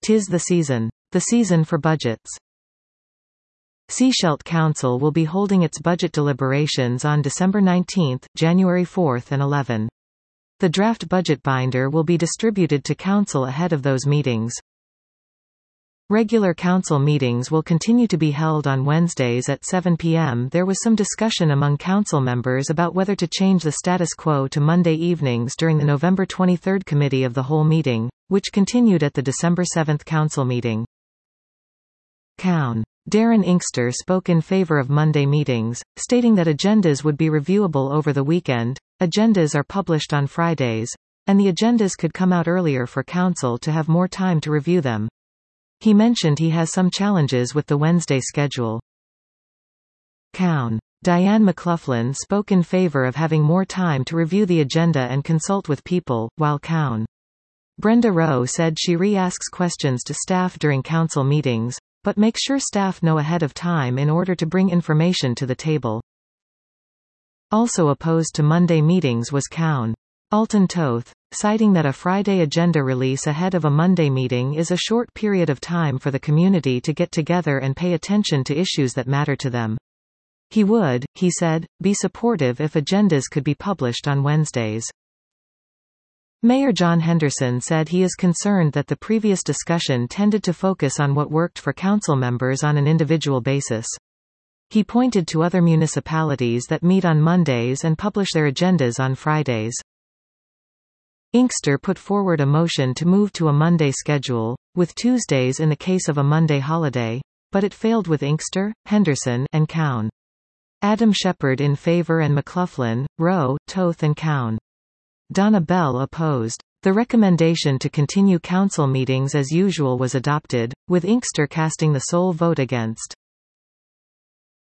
'Tis the season for budgets. Sechelt Council will be holding its budget deliberations on December 19, January 4 and 11. The draft budget binder will be distributed to Council ahead of those meetings. Regular Council meetings will continue to be held on Wednesdays at 7 p.m. There was some discussion among Council members about whether to change the status quo to Monday evenings during the November 23 Committee of the Whole meeting, which continued at the December 7 Council meeting. Cown. Darren Inkster spoke in favor of Monday meetings, stating that agendas would be reviewable over the weekend. Agendas are published on Fridays, and the agendas could come out earlier for Council to have more time to review them. He mentioned he has some challenges with the Wednesday schedule. Cown. Diane McLaughlin spoke in favor of having more time to review the agenda and consult with people, while Cown. Brenda Rowe said she re-asks questions to staff during Council meetings, but makes sure staff know ahead of time in order to bring information to the table. Also opposed to Monday meetings was Cown. Alton Toth, citing that a Friday agenda release ahead of a Monday meeting is a short period of time for the community to get together and pay attention to issues that matter to them. He would, he said, be supportive if agendas could be published on Wednesdays. Mayor John Henderson said he is concerned that the previous discussion tended to focus on what worked for council members on an individual basis. He pointed to other municipalities that meet on Mondays and publish their agendas on Fridays. Inkster put forward a motion to move to a Monday schedule, with Tuesdays in the case of a Monday holiday, but it failed with Inkster, Henderson, and Cown. Adam Shepherd in favor and McLaughlin, Rowe, Toth and Cown. Donna Bell opposed. The recommendation to continue council meetings as usual was adopted, with Inkster casting the sole vote against.